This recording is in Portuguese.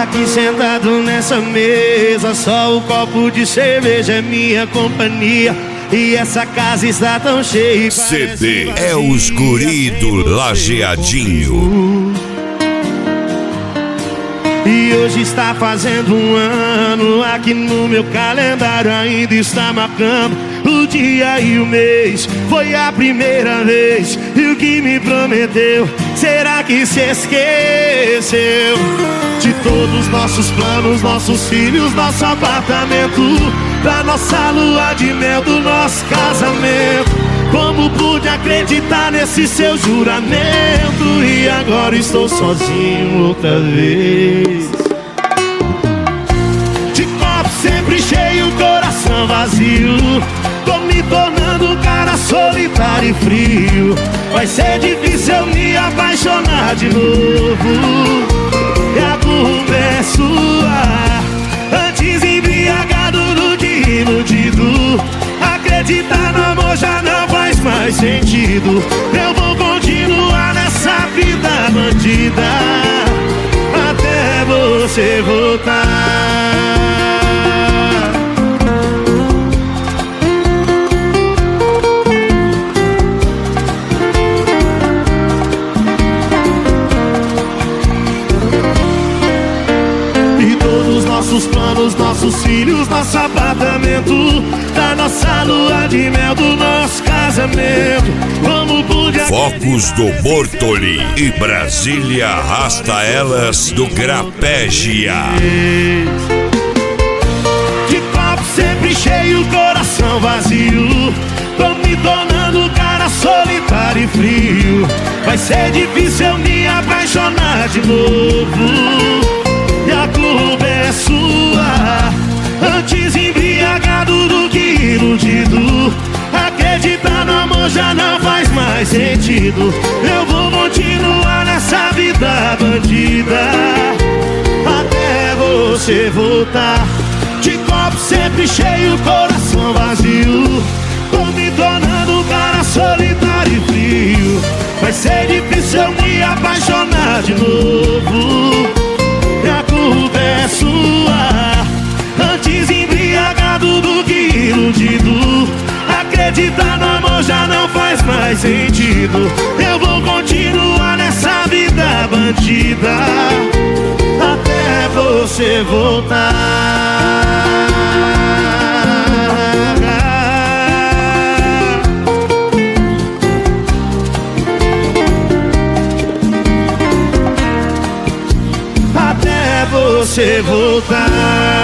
Aqui sentado nessa mesa, só o copo de cerveja é minha companhia. E essa casa está tão cheia. CD é os guri do Lajeadinho. E hoje está fazendo um ano. Aqui no meu calendário ainda está marcando o dia e o mês. Foi a primeira vez. E o que me prometeu, será que se esqueceu? De todos os nossos planos, nossos filhos, nosso apartamento, da nossa lua de mel, do nosso casamento. Como pude acreditar nesse seu juramento? E agora estou sozinho outra vez. De copo sempre cheio, coração vazio. Tô me tornando um cara solitário e frio. Vai ser difícil eu me apaixonar de novo. E a culpa é sua. Antes embriagado do que iludido. Acreditar no amor já não faz mais sentido. Eu vou continuar nessa vida bandida até você voltar. Nossos planos, nossos filhos, nosso apartamento, da nossa lua de mel, do nosso casamento. Como pude Focos do Bortoli e Brasília arrasta elas do Grapégia. De copo sempre cheio, coração vazio. Tô me tornando um cara solitário e frio. Vai ser difícil eu me apaixonar de novo. E a culpa é sua. Antes embriagado do que iludido. Acreditar no amor já não faz mais sentido. Eu vou continuar nessa vida bandida até você voltar. De copo sempre cheio, coração vazio. Tô me tornando um cara solitário e frio. Vai ser difícil eu me apaixonar de novo. E a culpa é sua. Antes embriagado do que iludido. Acreditar no amor já não faz mais sentido. Eu vou continuar nessa vida bandida até você voltar. Você voltar.